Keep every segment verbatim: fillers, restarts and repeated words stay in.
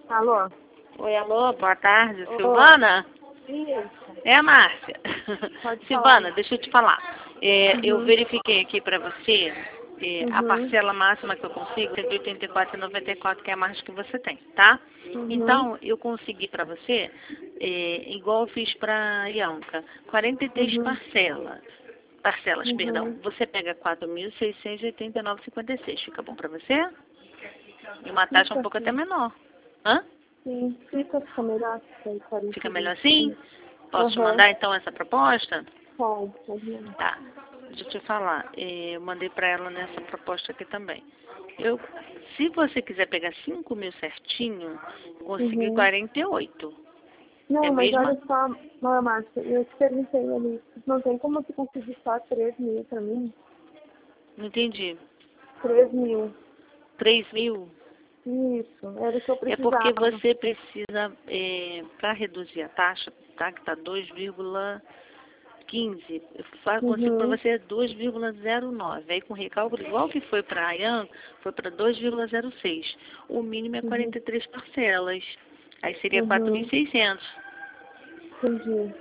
Alô? Oi, alô, boa tarde. Oi. Silvana? Isso. É a Márcia. Pode Silvana, falar. deixa eu te falar. É, Uhum. Eu verifiquei aqui para você é, a Uhum. parcela máxima que eu consigo, cento e oitenta e quatro reais e noventa e quatro centavos, que é a margem que você tem, tá? Uhum. Então, eu consegui para você, é, igual eu fiz para a Ianca, quarenta e três Uhum. parcelas. Parcelas, perdão. Uhum. Você pega quatro mil seiscentos e oitenta e nove reais e cinquenta e seis centavos. Fica bom para você? E uma taxa um Fica pouco até assim. menor. Hã? Sim, fica, fica melhor que aí, Fica quarenta e melhor dois. assim? Posso te Aham. mandar então essa proposta? Pode, pode mandar. Tá. Deixa eu te falar. eh, Eu mandei para ela nessa proposta aqui também. Eu, se você quiser pegar cinco mil certinho, consegui Uhum. quarenta e oito. É Não, mas mesmo? olha só, não, Márcia, eu te perguntei ali, não tem como você conseguir só três mil pra mim? Não entendi. Três mil. Três mil? Isso, era o que eu É porque precisava. você precisa, para reduzir a taxa, tá? Que está dois vírgula quinze. Eu fa- consigo para Uhum. você dois vírgula zero nove. Aí com recálculo igual que foi para a Ian, foi para dois vírgula zero seis. O mínimo é Uhum. quarenta e três parcelas. Aí seria quatro mil e Uhum. seiscentos. Entendi.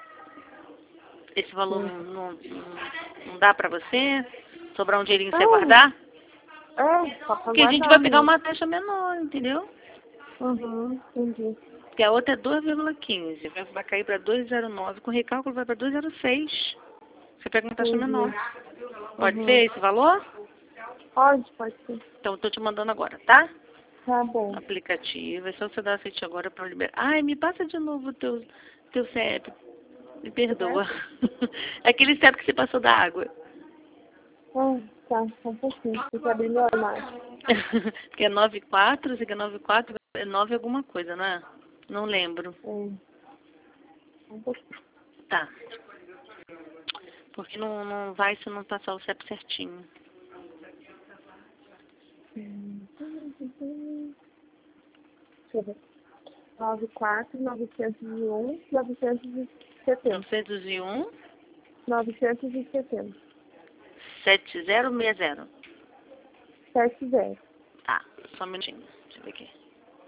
Esse valor Sim. não, não, não não dá para você? Sobrar um dinheirinho pra você Ah, guardar? é, só pra Porque a gente vai guardar pegar mesmo. uma taxa menor, entendeu? Uhum, entendi. Porque a outra é dois vírgula quinze. Vai vai cair para dois vírgula zero nove. Com recálculo vai para dois vírgula zero seis. Você pega uma taxa menor. Entendi. Pode Uhum. ser esse valor? Pode, pode ser. Então eu tô te mandando agora, tá? Tá bom. Aplicativo. É só você dar aceite agora para liberar. Ai, me passa de novo o teu, teu C E P. Me perdoa. Certo? É aquele C E P que você passou da água. Ah, tá, só um pouquinho. Tem que abrir meu armário. Que é nove quatro, você quer nove quatro, é nove alguma coisa, não é? Não lembro. É, só um pouquinho. Tá. Porque não, não vai se não passar o C E P certinho. Hum. Deixa eu ver. nove quatro, novecentos e um, novecentos e setenta. novecentos e um, novecentos e setenta. sete zero seis zero. Sete zero. Tá, só um minutinho. Deixa eu ver aqui.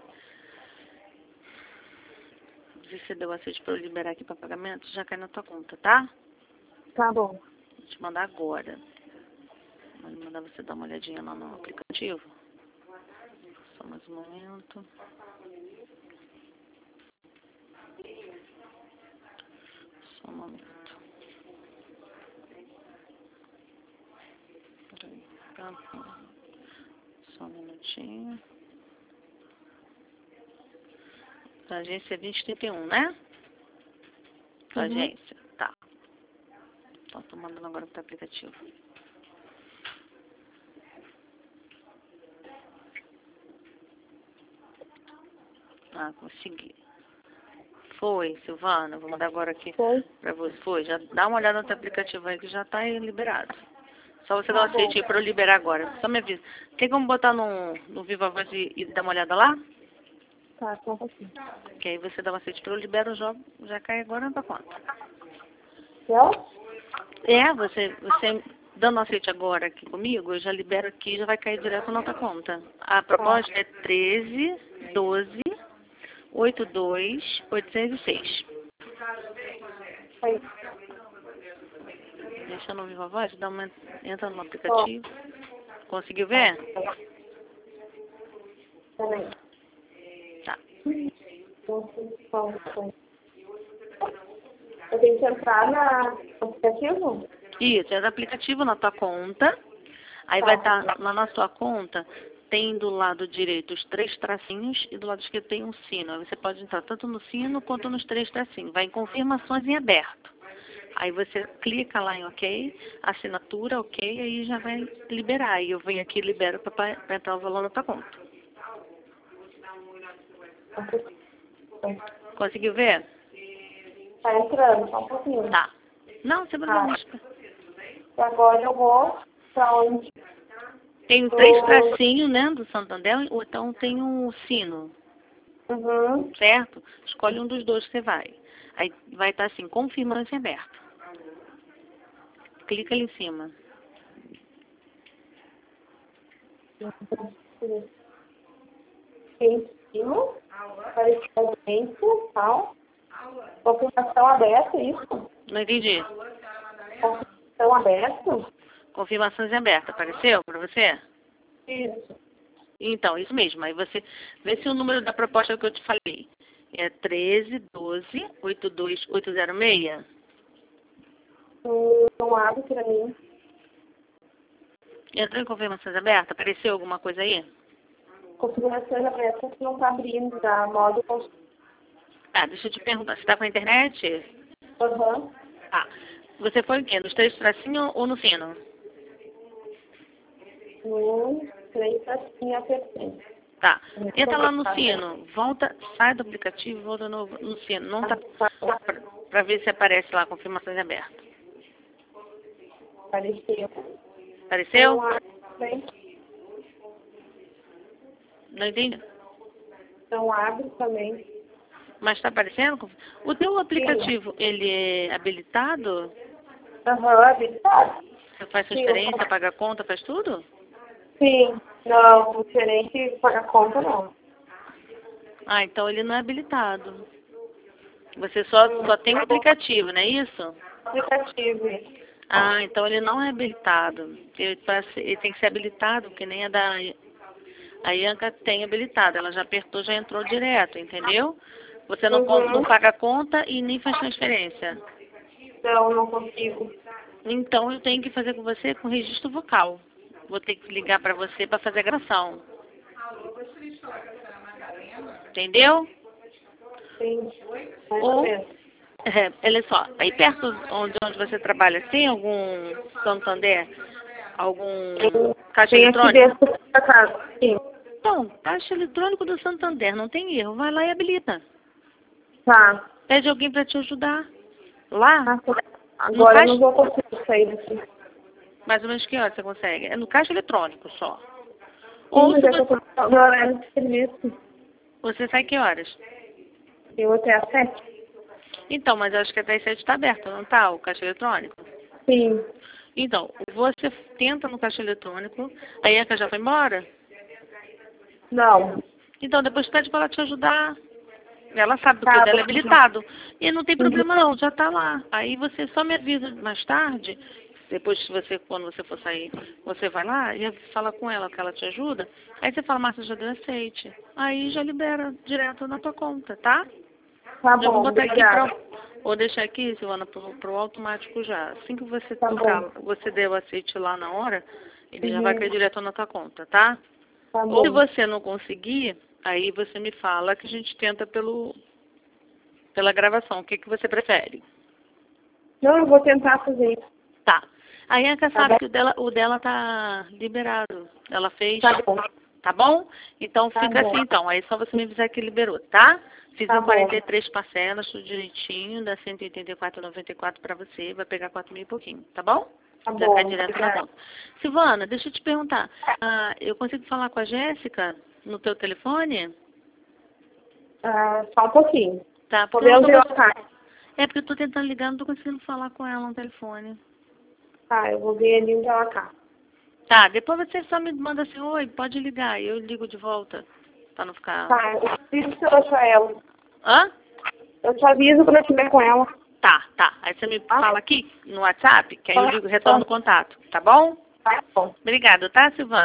Se você deu aceite para eu liberar aqui para pagamento, já cai na tua conta, tá? Tá bom. Vou te mandar agora. Vou mandar você dar uma olhadinha lá no aplicativo. Só mais um momento. Só um momento. Peraí. Tá. Só um minutinho. Da agência vinte e trinta e um, né? Da Uhum. agência. Tá. Então, tô mandando agora pro aplicativo. Ah, consegui. Foi, Silvana. Vou mandar agora aqui Foi? pra você. Foi, já dá uma olhada no teu aplicativo aí que já tá aí liberado. Só você dar Tá um bom. aceite aí pra eu liberar agora. Só me avisa. Tem como botar no, no Viva Voz e, e dar uma olhada lá? Tá, só um pouquinho. Que aí você dá um aceite pra eu liberar o jogo, já cai agora na tua conta. Eu? É, você, você dando um aceite agora aqui comigo, eu já libero aqui e já vai cair direto na tua conta. A Tá. proposta é treze, doze, oitenta e dois, oitocentos e seis. Aí. Deixa no Viva Voz, dá uma, entra no Ó. aplicativo. Conseguiu Tá. ver? Peraí. Tá. Eu tenho que entrar na no aplicativo? Isso, é do aplicativo na tua conta. Aí Tá. vai estar na, na sua conta, tem do lado direito os três tracinhos e do lado esquerdo tem um sino. Aí você pode entrar tanto no sino quanto nos três tracinhos. Vai em confirmações em aberto. Aí você clica lá em OK, assinatura, OK, aí já vai liberar. Aí eu venho aqui e libero para entrar o valor na tua conta. Conseguiu ver? Tá entrando, só um pouquinho. Tá. Não, sem Tá. problema. E agora eu vou pra onde? Tem três Pro... tracinhos, né, do Santander, ou então tem um sino, Uhum. certo? Escolhe um dos dois que você vai. Aí vai estar assim, confirmante aberto. Clica ali em cima. Sim. cima, apareceu dentro, tal. Confirmação aberta, isso? Não entendi. Confirmação aberta? Confirmações em aberto. Apareceu para você? Isso. Então, isso mesmo. Aí você vê se o número da proposta que eu te falei é treze, doze, oitenta e dois, oitocentos e seis. Não, não abre para mim. Entrou em confirmações abertas? Apareceu alguma coisa aí? Configurações abertas que não está abrindo da modo. Ah, deixa eu te perguntar. Você está com a internet? Aham. Ah, você foi o quê? Nos três tracinhos ou no sino? Um, três, assim, apertei. Tá. Entra lá no sino. Volta, sai do aplicativo e volta no, no sino. Não tá para ver se aparece lá confirmações abertas. Apareceu. Apareceu? Não abre também. Não entendi. Não abre também. Mas está aparecendo? O teu aplicativo, ele é habilitado? Aham, habilitado. Você faz transferência, paga conta, faz tudo? Sim. Não, diferente paga conta não. Ah, então ele não é habilitado. Você só, só tem o aplicativo, não é isso? Aplicativo. Ah, então ele não é habilitado. Ele, pra ser- ele tem que ser habilitado, que nem a da... A Ianca tem habilitado. Ela já apertou, já entrou direto, entendeu? Você não, Uhum. não paga conta e nem faz transferência. Não, não consigo. Então eu tenho que fazer com você com registro vocal. Vou ter que ligar para você para fazer a gravação. Entendeu? Sim. Mais Ou, ou menos. é, olha só, aí perto onde, onde você trabalha, tem algum Santander? Algum caixa Tem aqui eletrônico? dentro da casa. Sim. Então, caixa eletrônico do Santander, não tem erro. Vai lá e habilita. Tá. Pede alguém para te ajudar. Lá, Agora caixa- eu não vou conseguir sair daqui. mais ou menos que hora você consegue? É no caixa eletrônico só. Sim, Ou mas se é que eu você, tô no horário de serviço. você sai que horas? Eu até às sete. Então, mas eu acho que até às sete está aberto, não está o caixa eletrônico? Sim. Então, você tenta no caixa eletrônico, a Ianca já foi embora? Não. Então, depois pede para ela te ajudar. Ela sabe Tá, que o dela é vou- habilitado. E não tem problema não, já está lá. Aí você só me avisa mais tarde, depois que você, quando você for sair, você vai lá e fala com ela que ela te ajuda. Aí você fala, Márcia, já deu aceite. Aí já libera direto na tua conta, tá? Tá Eu vou bom, botar aqui obrigada. pra, vou deixar aqui, Silvana, pro, pro automático já. Assim que você Tá tocar, bom. você der o aceite lá na hora, ele já vai Uhum. cair direto na tua conta, tá? Tá Ou se bom. você não conseguir, aí você me fala que a gente tenta pelo, pela gravação. O que, que você prefere? Não, eu vou tentar fazer isso. Tá. A Ianca Tá sabe bom. que o dela, o dela tá liberado. Ela fez. Tá bom. Tá bom? Então Tá fica bom. assim então. Aí só você me avisar que liberou, tá? Fiz Tá em bom. quarenta e três parcelas, tudo direitinho, dá cento e oitenta e quatro reais e noventa e quatro centavos pra você, vai pegar quatro mil e pouquinho, tá bom? Tá Já bom. cai direto na Obrigada. conta. Silvana, deixa eu te perguntar. Ah, eu consigo falar com a Jéssica no teu telefone? Ah, só um pouquinho. Tá, Vou porque ver eu não onde tô eu cons- tá. É porque eu tô tentando ligar, não tô conseguindo falar com ela no telefone. Tá, eu vou ver ali onde ela tá. Tá, depois você só me manda assim, oi, pode ligar, eu ligo de volta. Pra não ficar... Tá, eu preciso que eu achar ela. Hã? Eu te aviso quando eu estiver com ela. Tá, tá. Aí você me Tá? fala aqui no WhatsApp, que aí eu Tá. ligo, retorno o contato, tá bom? Tá bom. Obrigada, tá, Silvana?